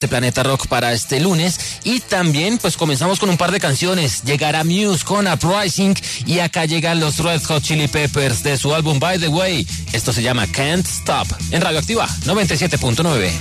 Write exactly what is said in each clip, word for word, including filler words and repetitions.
de Planeta Rock para este lunes. Y también pues comenzamos con un par de canciones. Llegará Muse con Uprising y acá llegan los Red Hot Chili Peppers de su álbum By the Way. Esto se llama Can't Stop en Radioactiva noventa y siete punto nueve.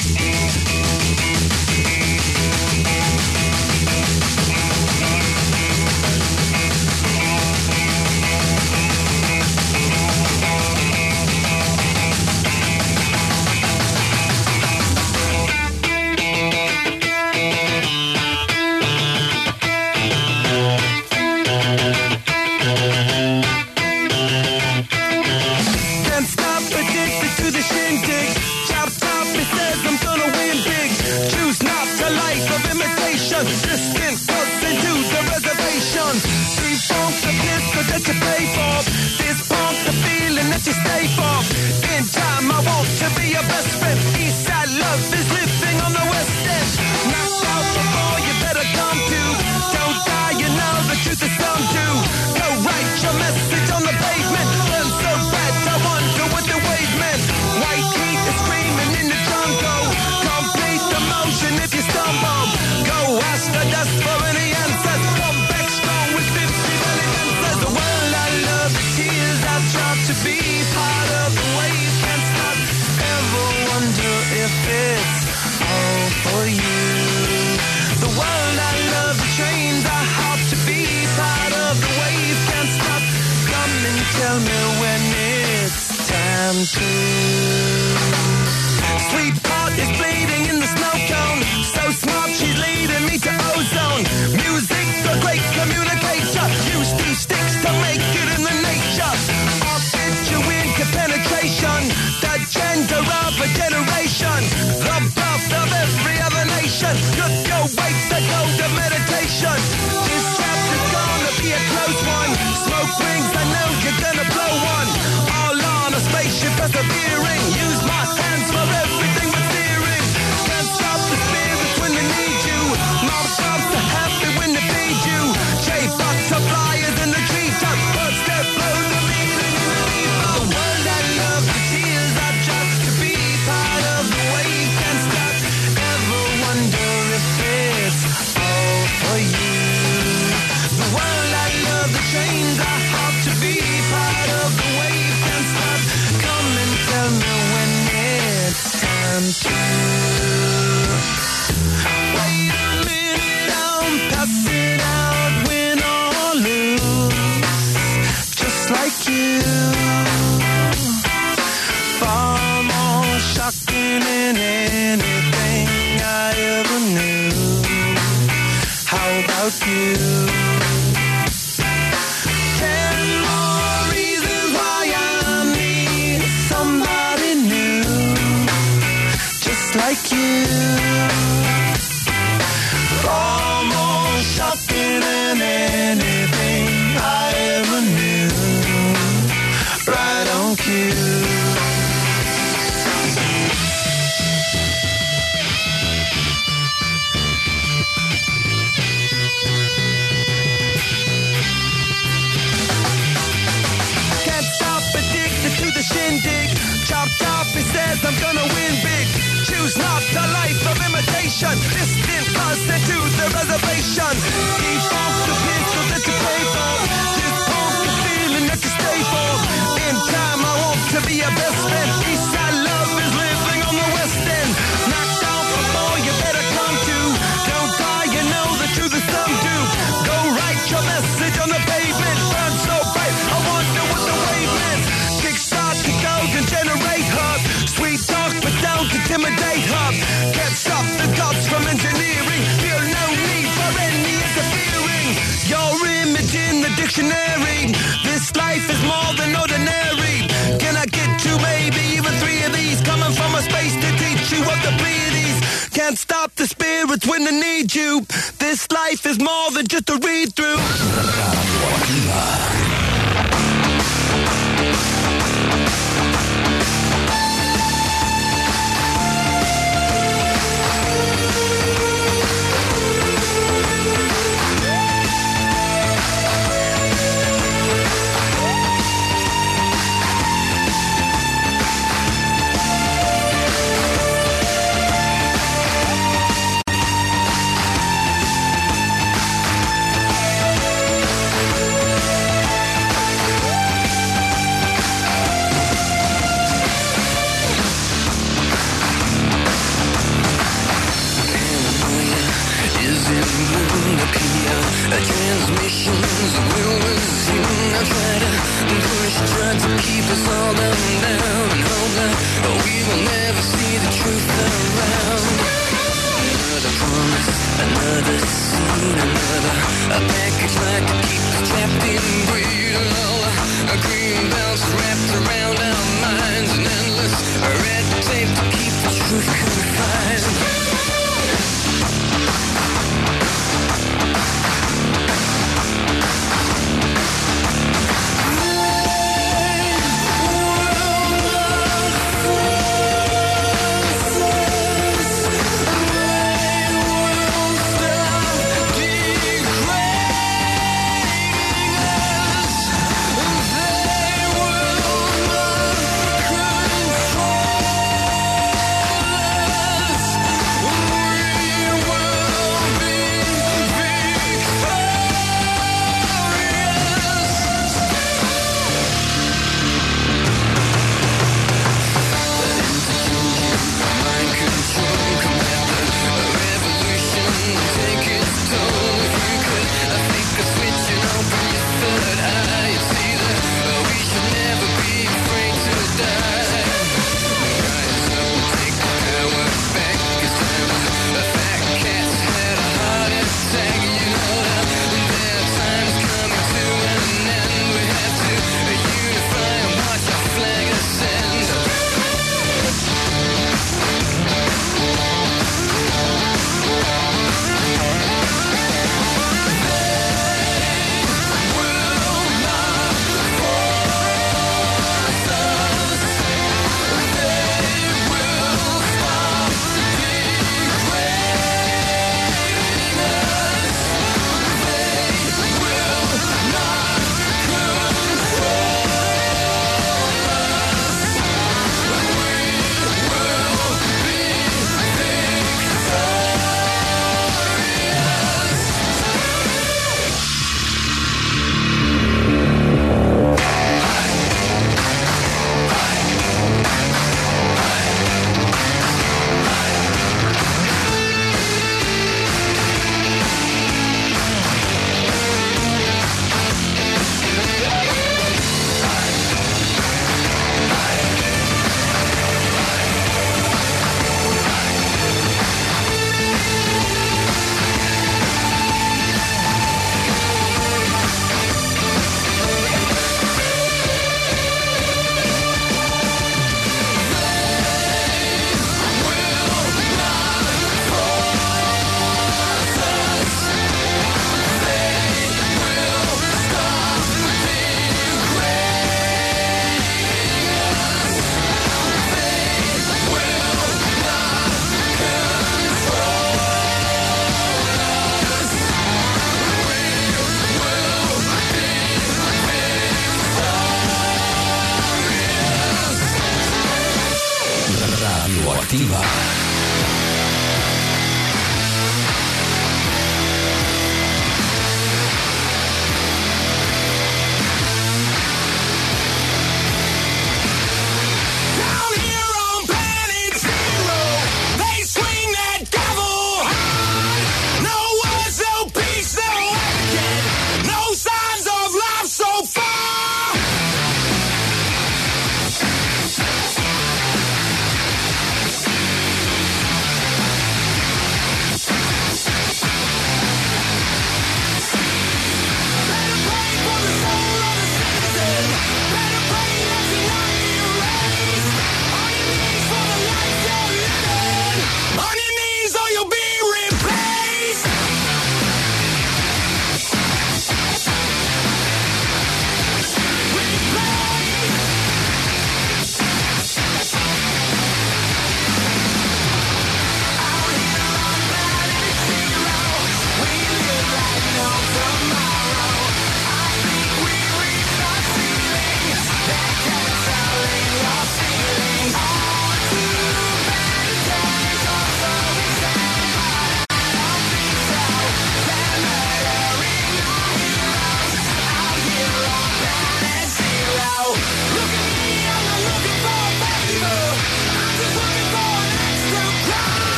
tried to keep us all down, down, and hope that we will never see the truth around. Another promise, another scene, another a package like to keep us trapped in greed. All a green belts wrapped around our minds, and endless red tape to keep the truth confined.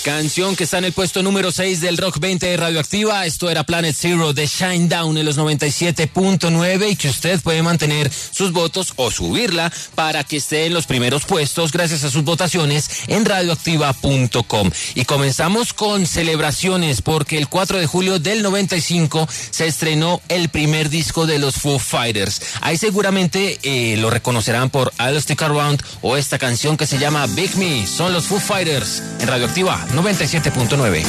Canción que está en el puesto número seis del Rock veinte de Radioactiva. Esto era Planet Zero de Shinedown en los noventa y siete punto nueve y que usted puede mantener sus votos o subirla para que esté en los primeros puestos gracias a sus votaciones en radioactiva punto com. Y comenzamos con celebraciones porque el cuatro de julio del noventa y cinco se estrenó el primer disco de los Foo Fighters. Ahí seguramente eh, lo reconocerán por I'll Stick Around o esta canción que se llama Big Me. Son los Foo Fighters en Radioactiva noventa y siete punto nueve.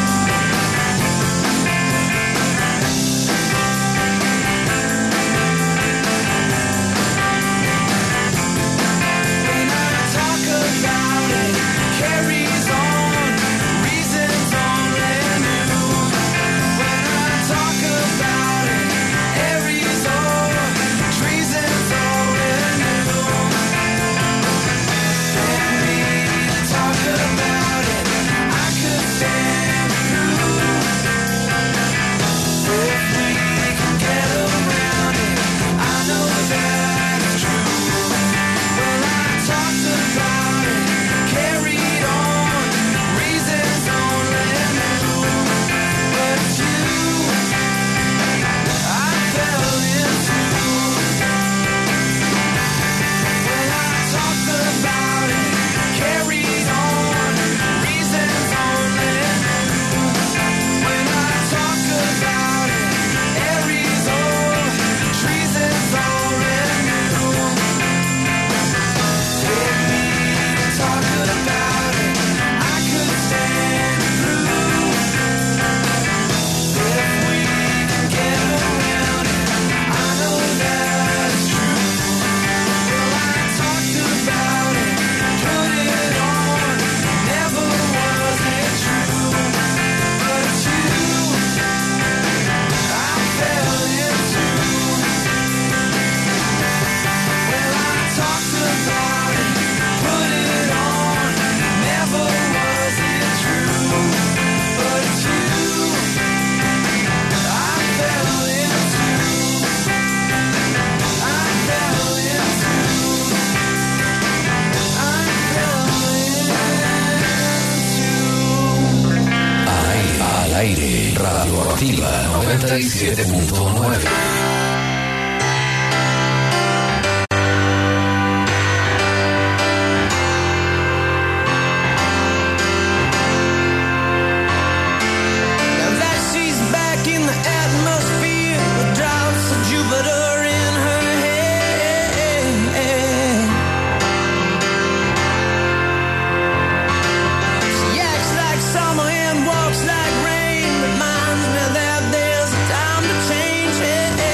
Radioactiva noventa y siete punto nueve. Walks like rain, reminds me that there's a time to change it.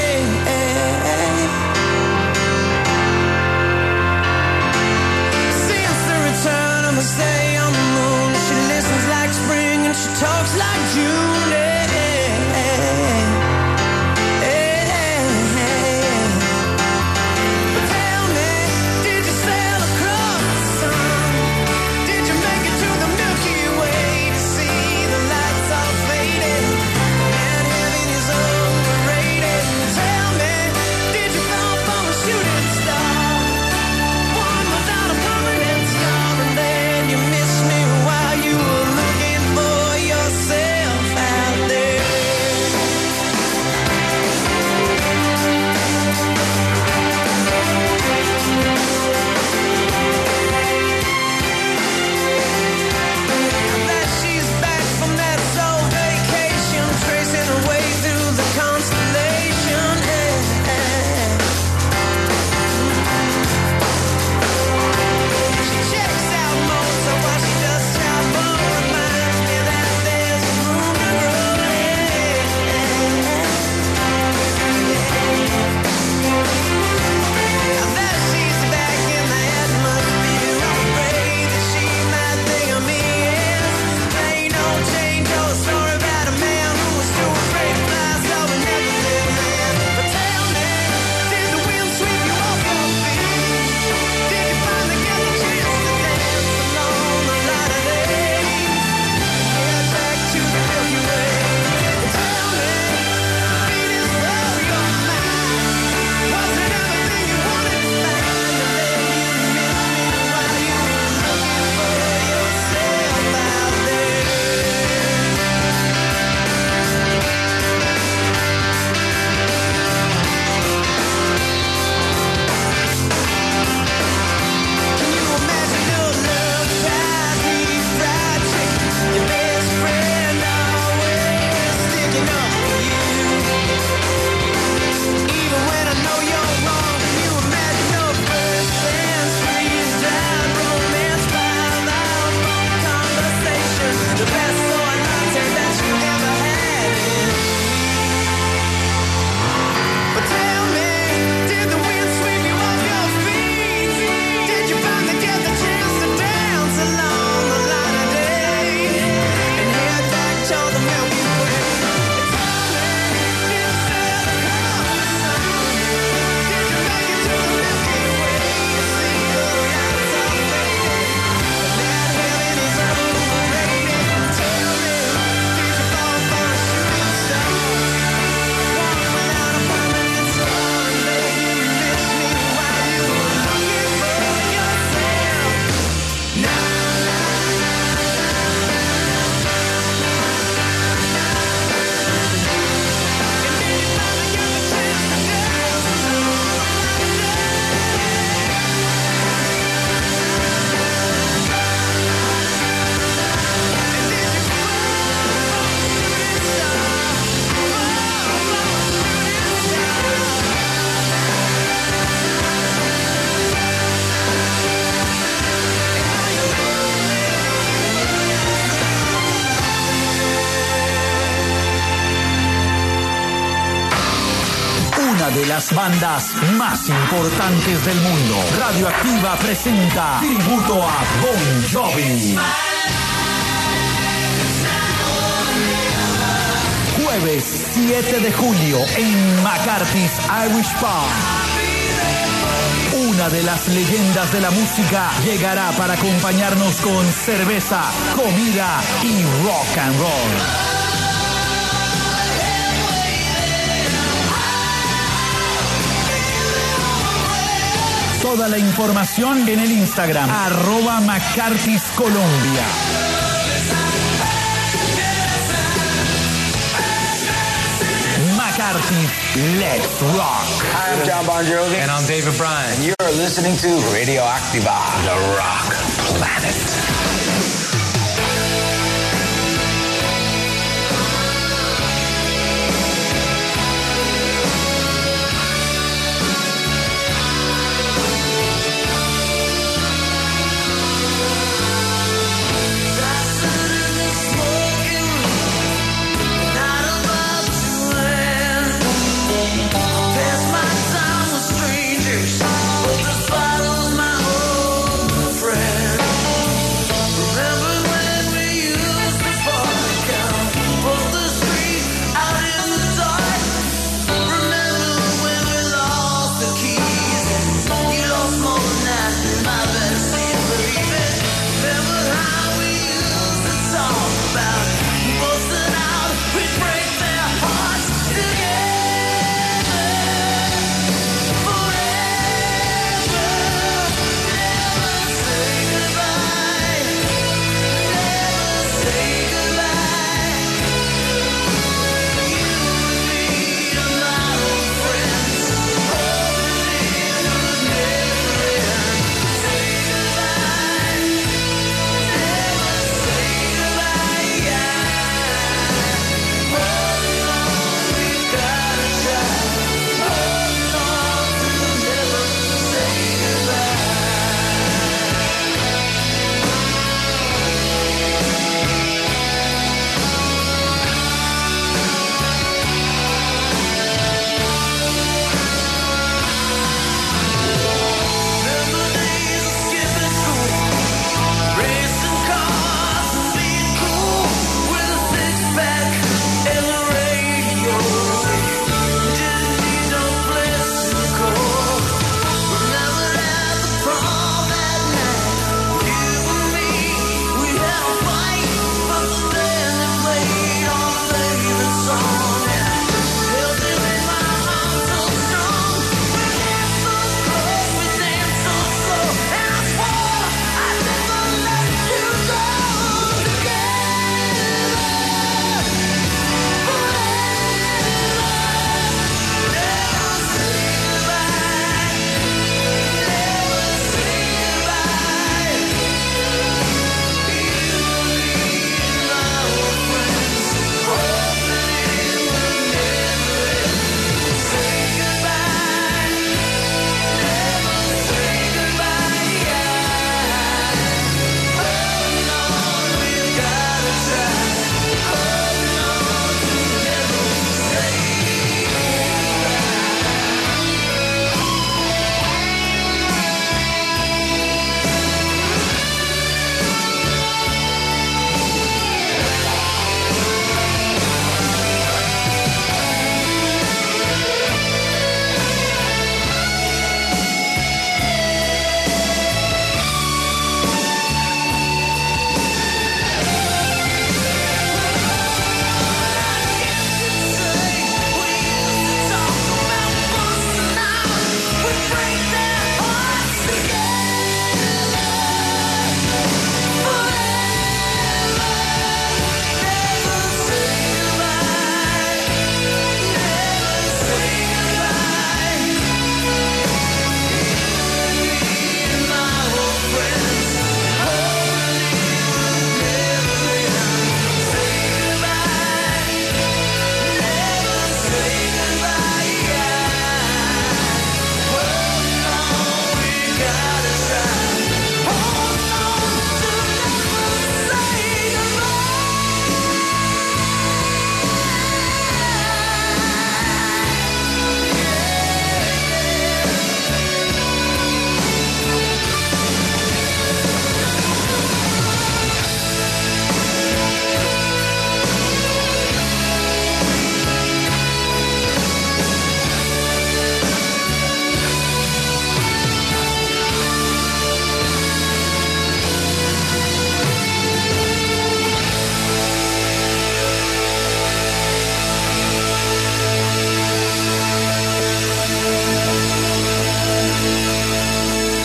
las bandas más importantes del mundo. Radioactiva presenta tributo a Bon Jovi. Jueves siete de julio en McCarthy's Irish Pub. Una de las leyendas de la música llegará para acompañarnos con cerveza, comida y rock and roll. Toda la información en el Instagram, arroba McCarthy's Colombia. McCarthy's Let's Rock. Hi, I'm John Bon Jovi. And I'm David Bryan. And you're listening to Radioactiva, The Rock Planet.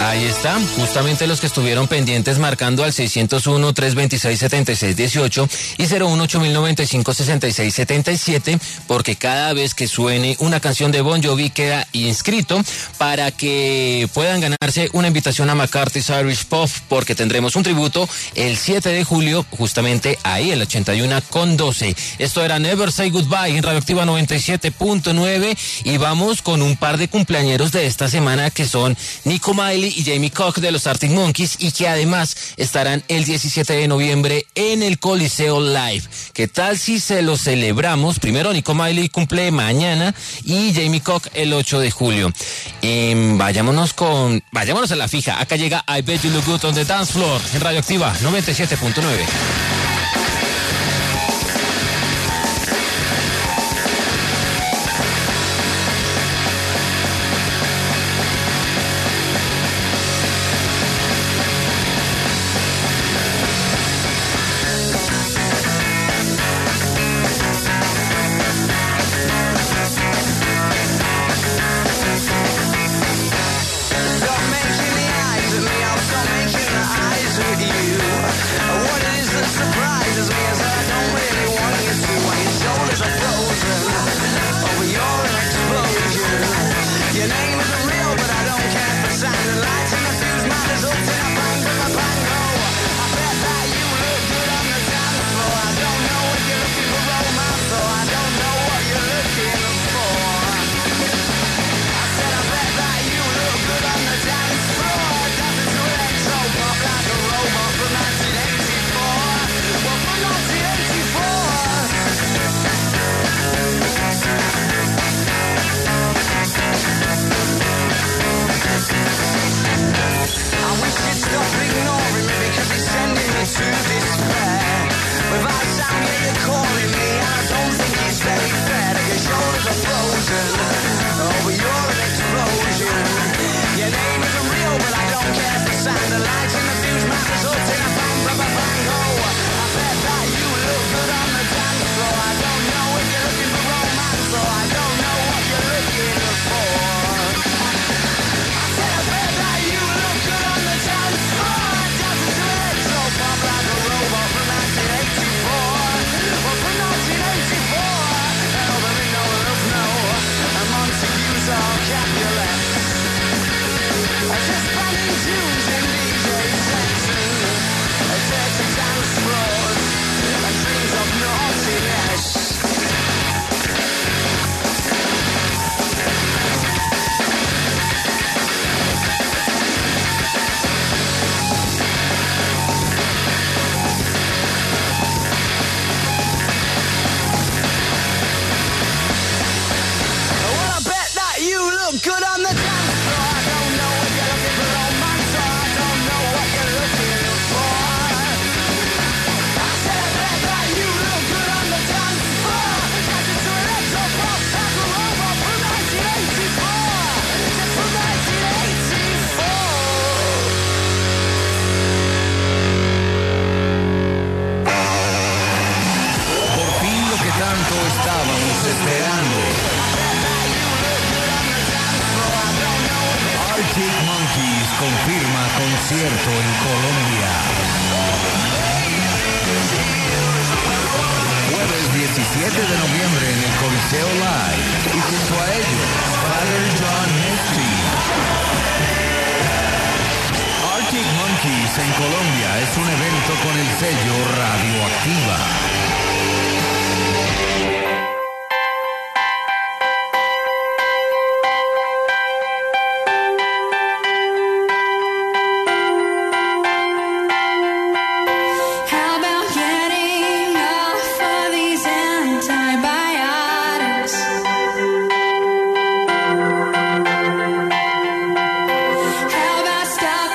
Ahí está, justamente los que estuvieron pendientes marcando al seiscientos uno, trescientos veintiséis, setenta y seis dieciocho y cero uno ocho mil noventa y cinco, sesenta y seis setenta y siete, porque cada vez que suene una canción de Bon Jovi queda inscrito para que puedan ganarse una invitación a McCarthy's Irish Pub, porque tendremos un tributo el siete de julio, justamente ahí, el ochenta y uno con doce. Esto era Never Say Goodbye en Radioactiva noventa y siete punto nueve y vamos con un par de cumpleañeros de esta semana que son Nico Miley y Jamie Koch de los Arctic Monkeys, y que además estarán el diecisiete de noviembre en el Coliseo Live. ¿Qué tal si se lo celebramos? Primero Nico Miley cumple mañana y Jamie Koch el ocho de julio. Eh, vayámonos con, vayámonos a la fija. Acá llega I Bet You Look Good on the Dance Floor en Radioactiva noventa y siete punto nueve.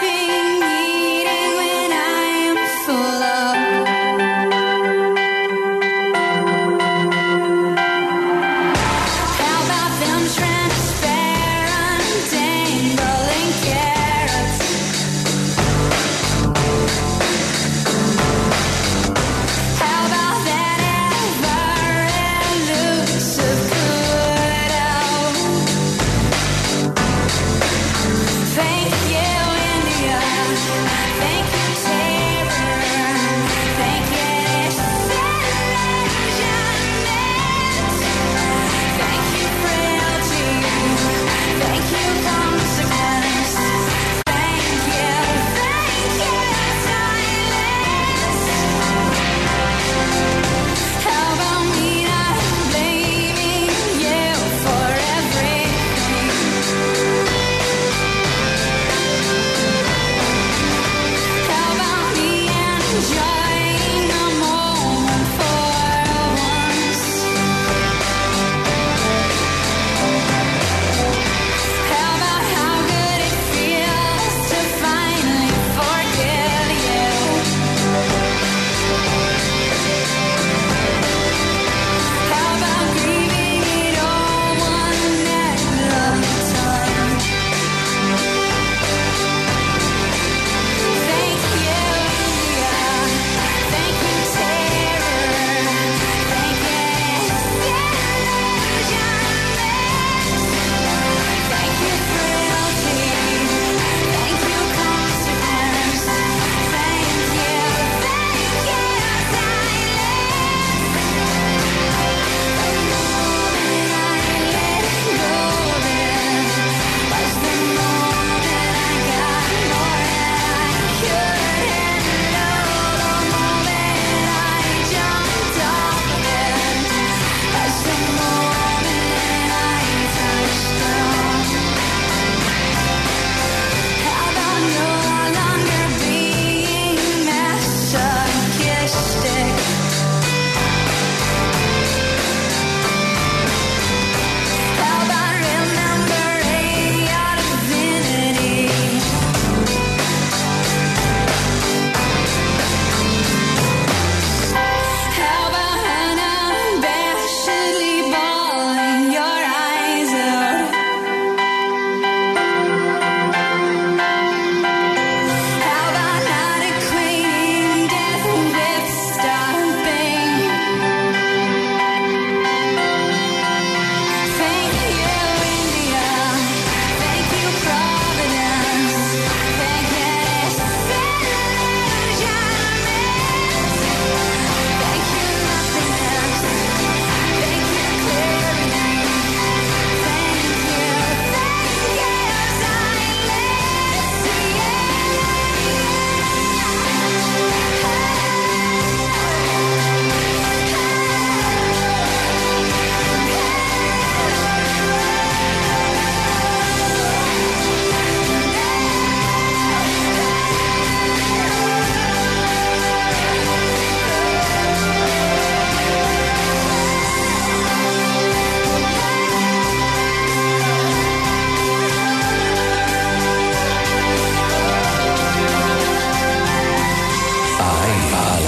Full of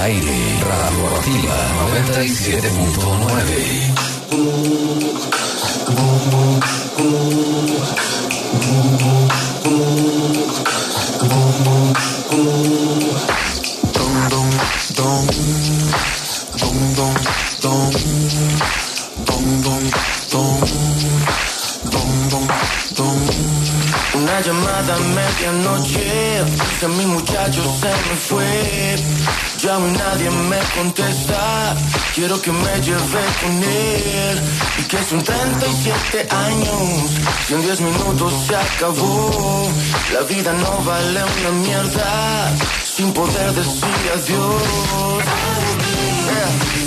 aire. Radioactiva noventa y siete punto nueve. Una llamada a medianoche, que mi muchacho se me fue. Llamo y nadie me contesta. Quiero que me lleve con él. Y que son treinta y siete años. Y en diez minutos se acabó. La vida no vale una mierda sin poder decir adiós. Yeah.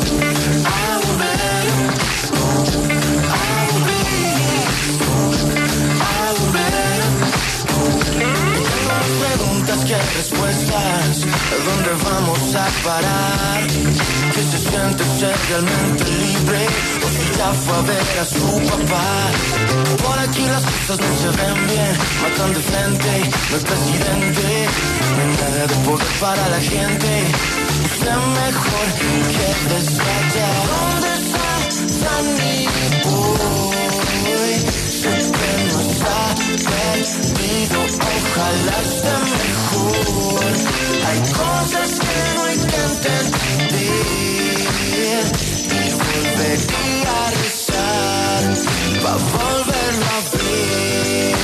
Preguntas que hay respuestas. ¿A dónde vamos a parar? ¿Qué se siente ser realmente libre? O si ya fue a ver a su papá. Por aquí las cosas no se ven bien. Matan de frente, no es presidente. No hay nada de poder para la gente. Usted mejor que desvaya. ¿Dónde está Danny Boy? Sé que no está perdido, ojalá esté mejor. Hay cosas que no hay que entender y volvería a rezar para volverlo a ver.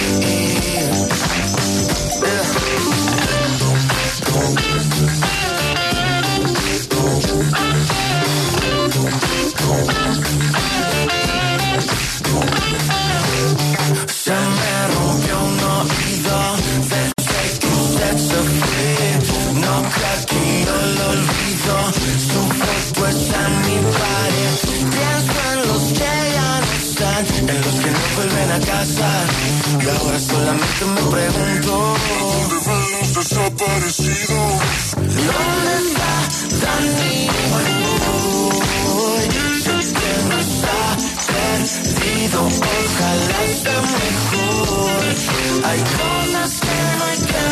Se me rompió un oído desde que usted se fue. No creo que yo lo olvido. Su foto está en mi pared. Pienso en los que ya no están, en los que no vuelven a casa. Y ahora solamente me pregunto, ¿dónde van los desaparecidos? ¿Dónde está Danny Boy? Sé que no está perdido, ojalá esté mejor. Hay cosas que no hay que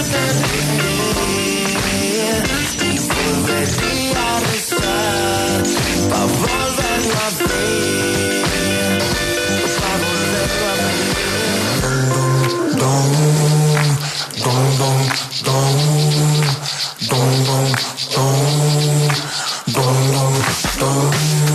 entender y volvería a rezar para volverlo a ver, para volverlo a ver. Don, don, don, don, don, don, don, don, don, don.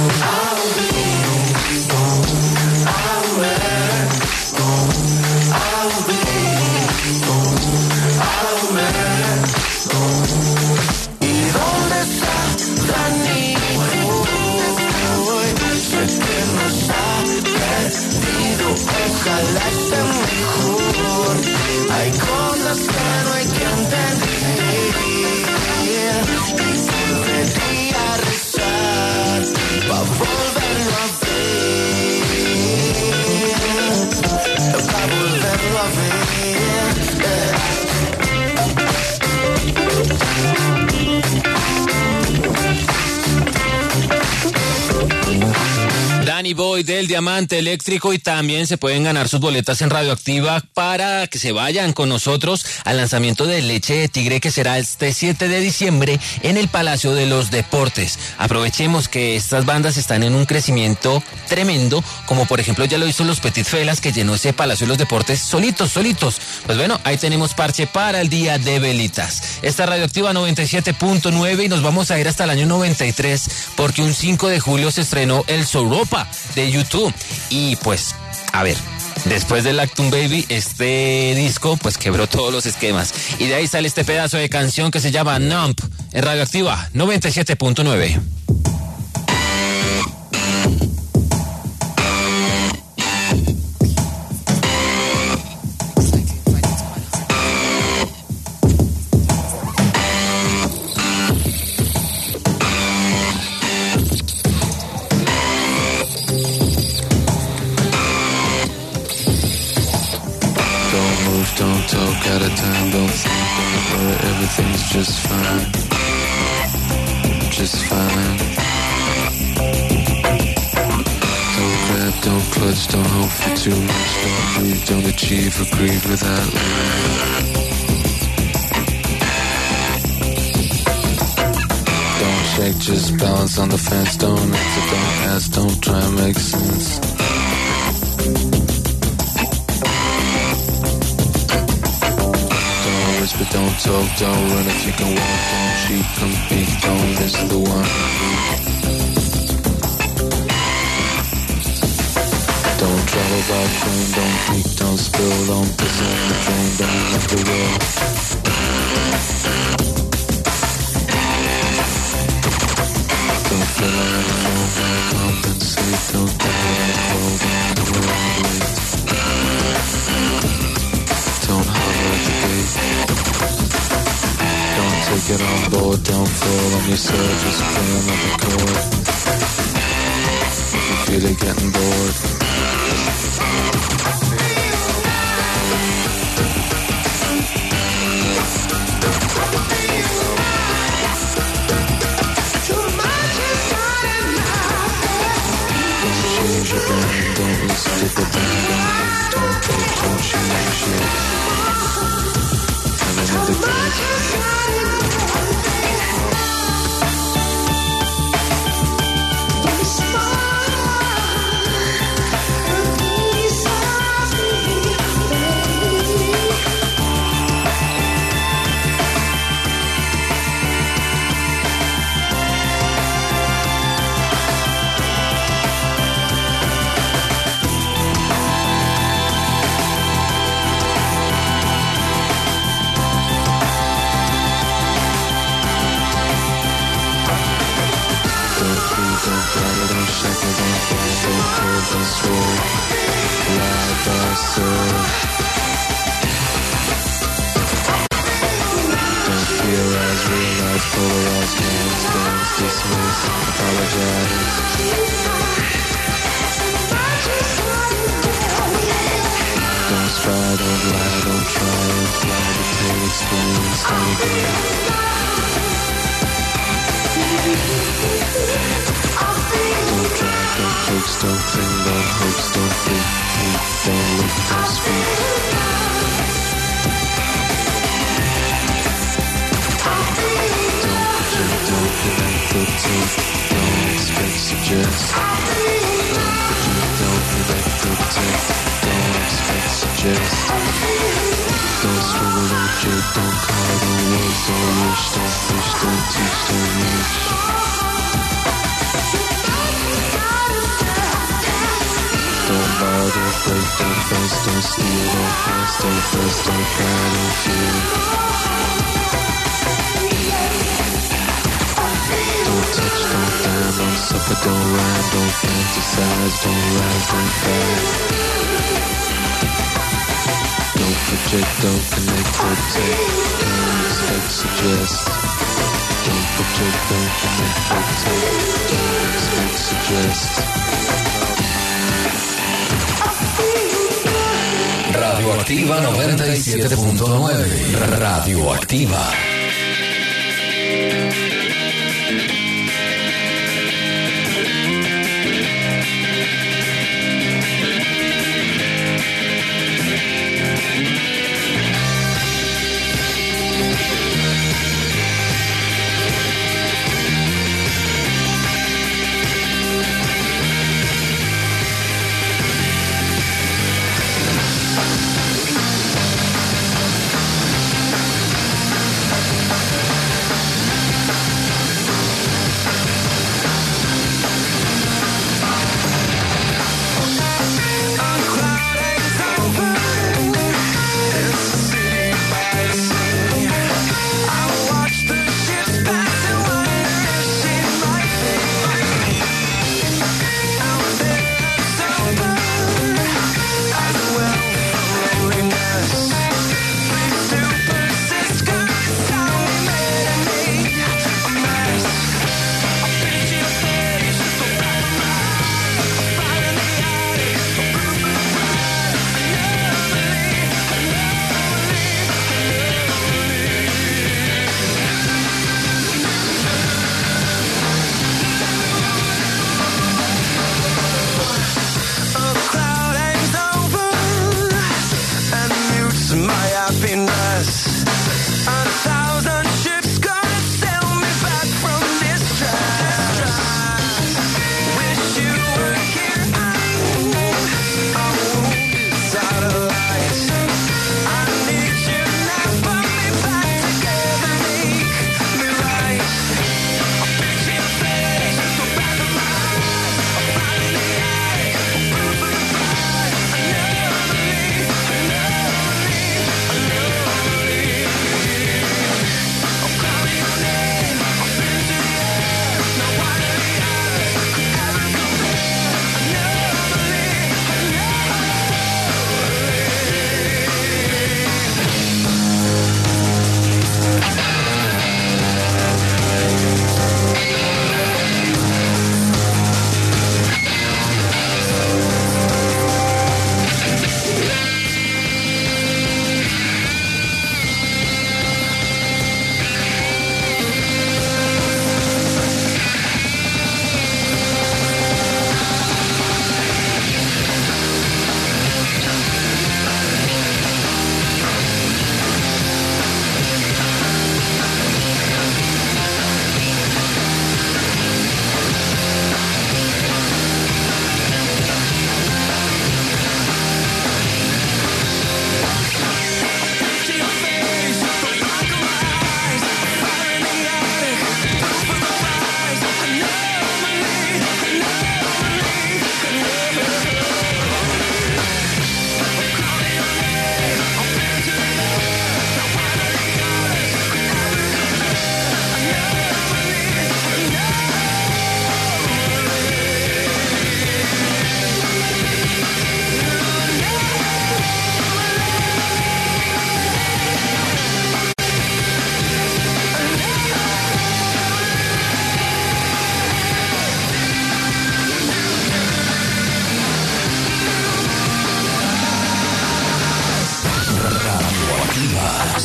Ojalá esté mejor. Hay cosas que no hay que entender y volvería a rezar para volverlo a ver, para volverlo a ver. Danny Boy del Diamante Eléctrico, y también se pueden ganar sus boletas en Radioactiva para que se vayan con nosotros al lanzamiento de Leche de Tigre, que será este siete de diciembre en el Palacio de los Deportes. Aprovechemos que estas bandas están en un crecimiento tremendo, como por ejemplo ya lo hizo los Petit Felas, que llenó ese Palacio de los Deportes solitos, solitos. Pues bueno, ahí tenemos parche para el Día de Velitas. Esta es Radioactiva noventa y siete punto nueve y nos vamos a ir hasta el año noventa y tres, porque un cinco de julio se estrenó el Soropa de YouTube. Y pues, a ver, después del Actum Baby, este disco pues quebró todos los esquemas. Y de ahí sale este pedazo de canción que se llama Numb en Radioactiva noventa y siete punto nueve. Don't talk out of time, don't think about it, everything's just fine, just fine. Don't grab, don't clutch, don't hope for too much, don't breathe, don't achieve or grieve without living. just balance on the fence. Don't answer, don't ask, don't try and make sense. Don't whisper, don't talk, don't run if you can walk. Don't cheat, compete, don't miss the one. Don't travel by train, don't peek, don't spill, don't piss on the drain, don't let the will. Don't feel like no man compensate, don't die on the road, don't come around late. Don't holler at the gate. Don't take it on board, don't fall on yourself, just play another chord. If you feel it getting bored. Change your brain, don't listen to the band, don't take, don't change shit. Have another place. Don't swerve, lie by serve. Don't theorize, realize, polarize, games, dance, dismiss, apologize. Don't spy, don't lie, don't try and fly, dictate, explain, start again. Don't drag, don't coax, don't cling, don't hoax, don't freak, peek, don't look, don't speak. Don't project, don't connect, don't take, don't expect, suggest. Don't project, don't connect, don't take, don't expect, suggest. Don't struggle, don't jerk, don't call, don't wait, don't wish, don't fish, don't teach, don't reach. Don't borrow, don't break, don't boast, don't steal, don't pass, don't first, don't cry, don't feel. Don't touch, don't dine, don't suffer, don't rhyme, don't fantasize, don't rise, don't cry. Don't project, don't connect, don't take, don't expect, suggest. Don't project, don't connect, don't take, don't expect, suggest. Radioactiva noventa y siete punto nueve. Radioactiva.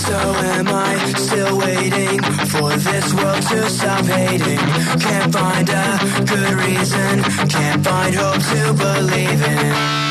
So am I still waiting for this world to stop hating? Can't find a good reason, can't find hope to believe in.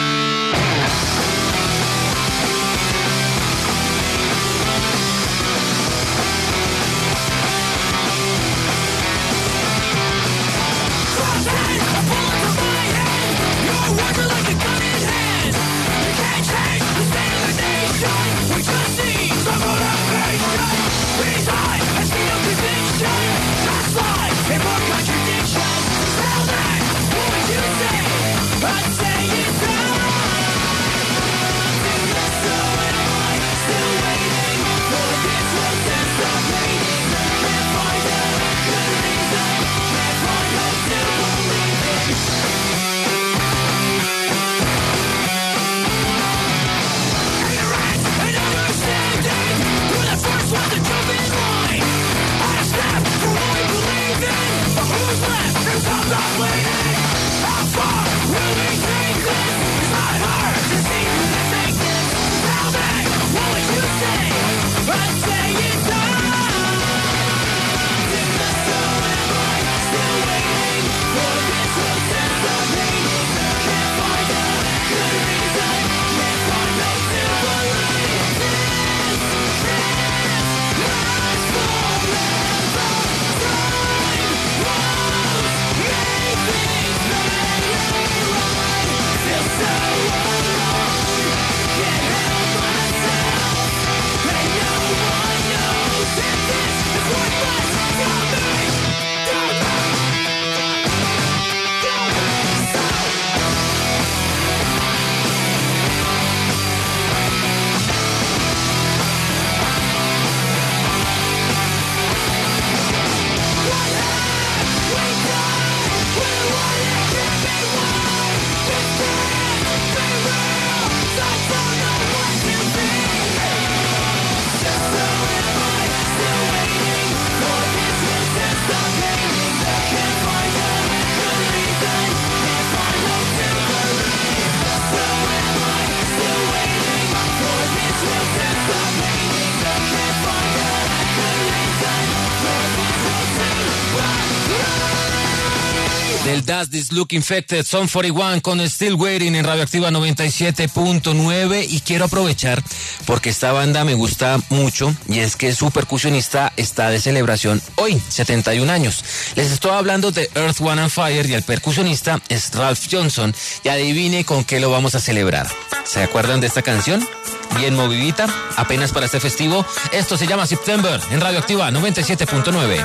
Del Does This Look Infected, Son cuarenta y uno con Still Waiting en Radioactiva noventa y siete punto nueve. Y quiero aprovechar porque esta banda me gusta mucho y es que su percusionista está de celebración hoy, setenta y un años. Les estoy hablando de Earth, Wind and Fire y el percusionista es Ralph Johnson. Y adivine con qué lo vamos a celebrar. ¿Se acuerdan de esta canción? Bien movidita, apenas para este festivo. Esto se llama September en Radioactiva noventa y siete punto nueve.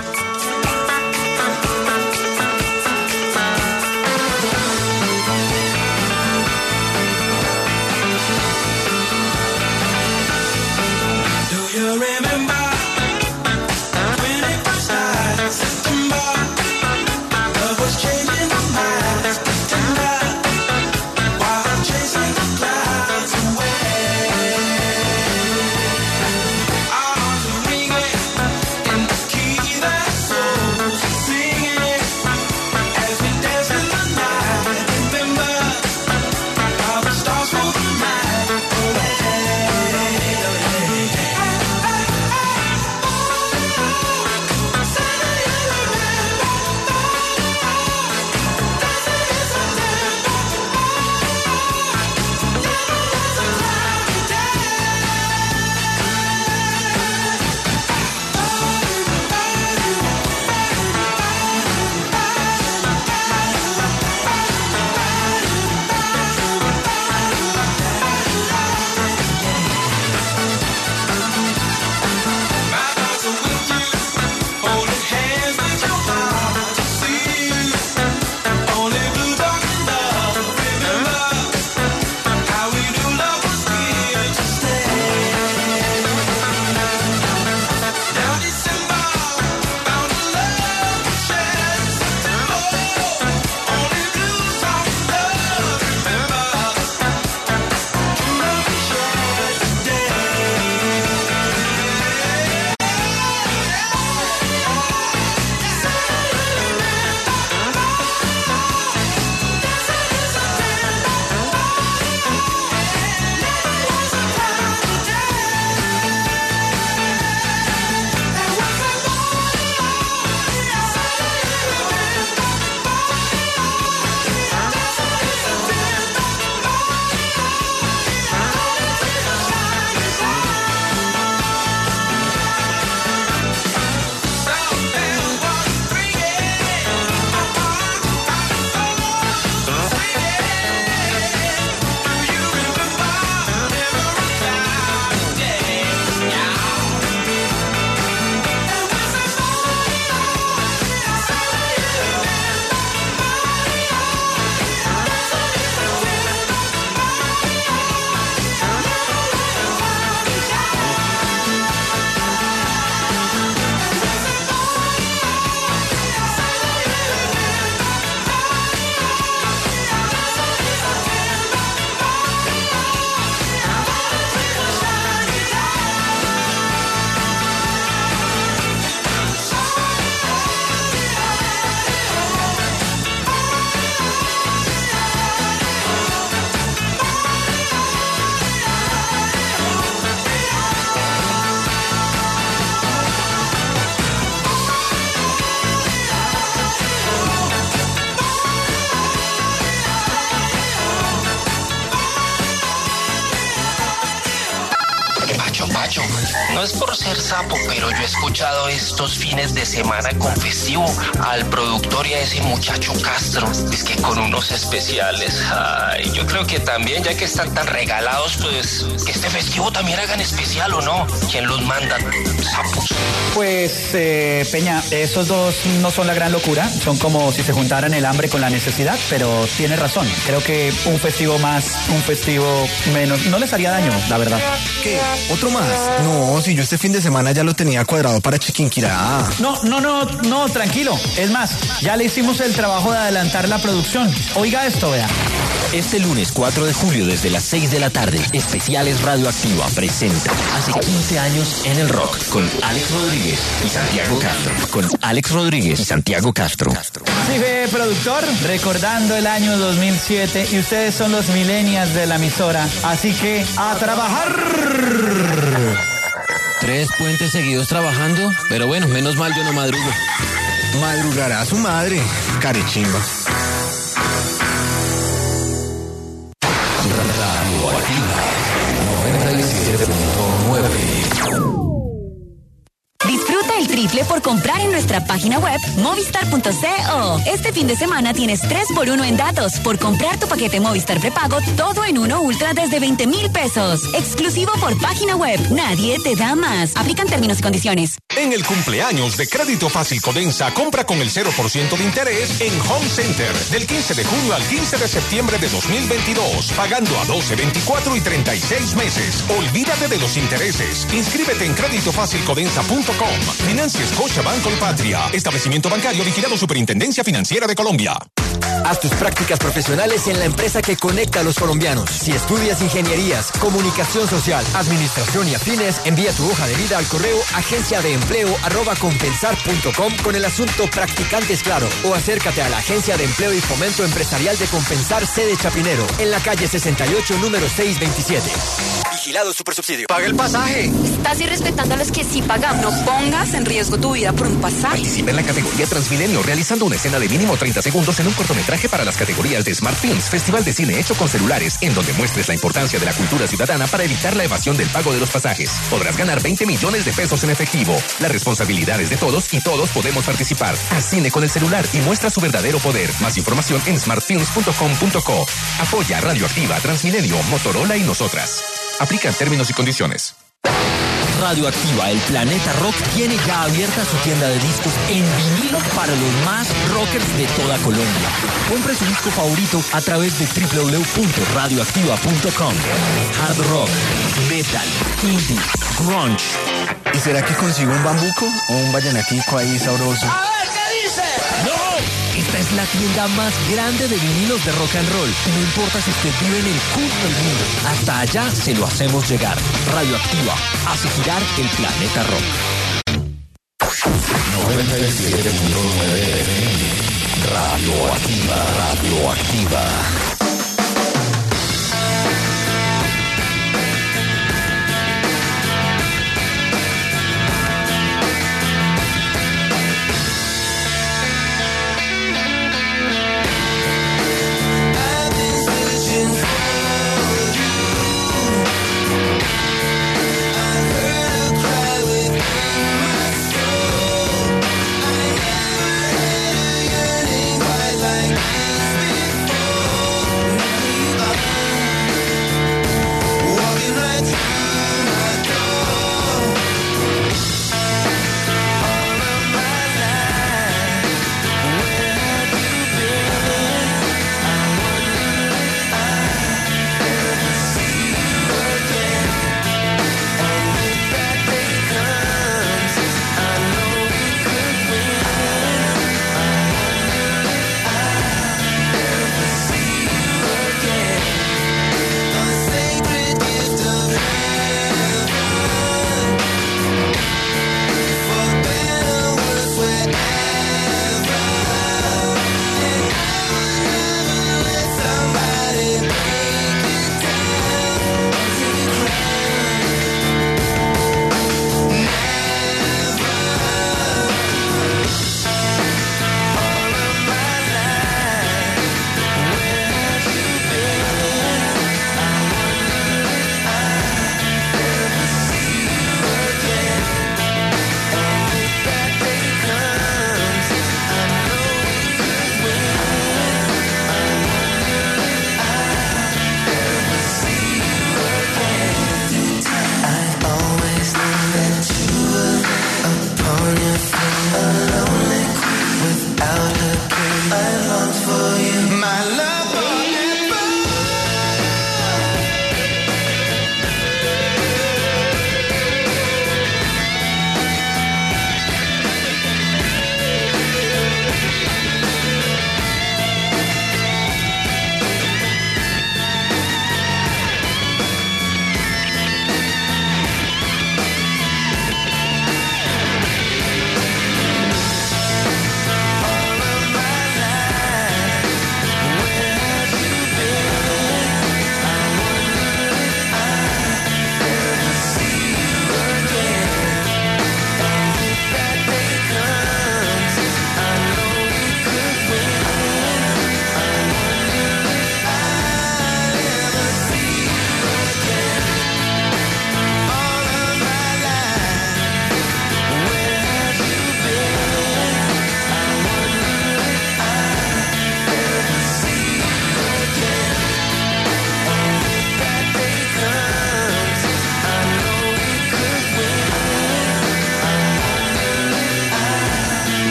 No es por ser sapo, pero yo he escuchado estos fines de semana con festivo al productor y a ese muchacho Castro. Es que con unos especiales. Ay, yo creo que también, ya que están tan regalados, pues que este festivo también hagan especial, ¿o no? ¿Quién los manda? Sapos. Pues, eh, Peña, esos dos no son la gran locura. Son como si se juntaran el hambre con la necesidad, pero tienes razón. Creo que un festivo más, un festivo menos, no les haría daño, la verdad. ¿Qué? ¿Otro más? No, si yo este fin de semana ya lo tenía cuadrado para Chiquinquirá. No, no, no, no, tranquilo. Es más, ya le hicimos el trabajo de adelantar la producción. Oiga esto, vea. Este lunes cuatro de julio desde las seis de la tarde, Especiales Radioactiva presenta Hace quince años en el rock con Alex Rodríguez y Santiago Castro. Con Alex Rodríguez y Santiago Castro. Sí, ve, productor, recordando el año dos mil siete y ustedes son los millennials de la emisora. Así que, ¡a trabajar! Tres puentes seguidos trabajando, pero bueno, menos mal yo no madrugo. Madrugará su madre, carechimba. noventa y siete punto nueve. Disfruta el triple por comprar en nuestra página web movistar punto co. Este fin de semana tienes tres por uno en datos por comprar tu paquete Movistar prepago todo en uno ultra desde veinte mil pesos. Exclusivo por página web. Nadie te da más. Aplican términos y condiciones. En el cumpleaños de Crédito Fácil Codensa, compra con el cero por ciento de interés en Home Center del quince de junio al quince de septiembre de dos mil veintidós, pagando a doce, veinticuatro y treinta y seis meses. Olvídate de los intereses. Inscríbete en crédito fácil codensa punto com. Financia Scotiabank Colpatria. Establecimiento bancario vigilado Superintendencia Financiera de Colombia. Haz tus prácticas profesionales en la empresa que conecta a los colombianos. Si estudias ingenierías, comunicación social, administración y afines, envía tu hoja de vida al correo agencia de empleo arroba compensar punto com con el asunto Practicantes Claro, o acércate a la Agencia de Empleo y Fomento Empresarial de Compensar, sede Chapinero, en la calle sesenta y ocho, número seiscientos veintisiete. Vigilado Supersubsidio. ¡Paga el pasaje! Estás irrespetando a los que sí pagan. No pongas en riesgo tu vida por un pasaje. Participa en la categoría Transmilenio realizando una escena de mínimo treinta segundos en un cortometraje para las categorías de Smart Films, Festival de Cine hecho con celulares, en donde muestres la importancia de la cultura ciudadana para evitar la evasión del pago de los pasajes. Podrás ganar veinte millones de pesos en efectivo. La responsabilidad es de todos y todos podemos participar. Haz cine con el celular y muestra su verdadero poder. Más información en smart films punto com punto co. Apoya Radioactiva, Transmilenio, Motorola y nosotras. Aplican términos y condiciones. Radioactiva, el Planeta Rock, tiene ya abierta su tienda de discos en vinilo para los más rockers de toda Colombia. Compre su disco favorito a través de doble u doble u doble u punto radioactiva punto com. Hard rock, metal, indie, grunge. ¿Y será que consigo un bambuco o un vallenatico ahí sabroso? A ver, ¿qué dice? ¡No! Esta es la tienda más grande de vinilos de rock and roll. No importa si usted vive en el punto del mundo. Hasta allá se lo hacemos llegar. Radioactiva hace girar el planeta rock. noventa y siete punto nueve F M. Radioactiva, radioactiva.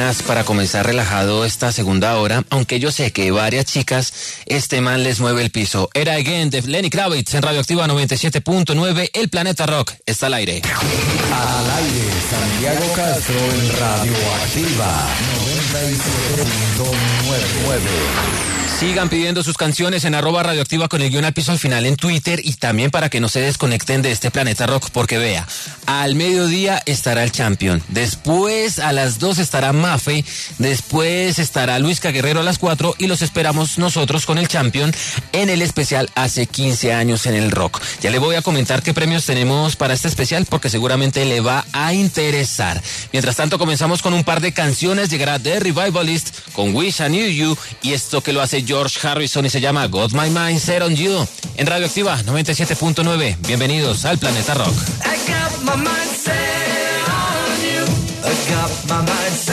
buenas para comenzar relajado esta segunda hora, aunque yo sé que varias chicas este man les mueve el piso. Era Again de Lenny Kravitz en Radioactiva noventa y siete punto nueve, El Planeta Rock está al aire. Al aire, Santiago Castro en Radioactiva noventa y siete punto nueve. Sigan pidiendo sus canciones en arroba radioactiva con el guión al piso al final en Twitter y también para que no se desconecten de este Planeta Rock, porque vea, al mediodía estará el Champion, después a las dos estará Mafe, después estará Luisca Guerrero a las cuatro y los esperamos nosotros con el Champion en el especial Hace quince años en el rock. Ya le voy a comentar qué premios tenemos para este especial porque seguramente le va a interesar. Mientras tanto comenzamos con un par de canciones, llegará The Revivalist con Wish I Knew You y esto que lo hace George Harrison y se llama Got My Mind Set on You en Radioactiva noventa y siete punto nueve. Bienvenidos al Planeta Rock. I got my mind set on you. I got my mind set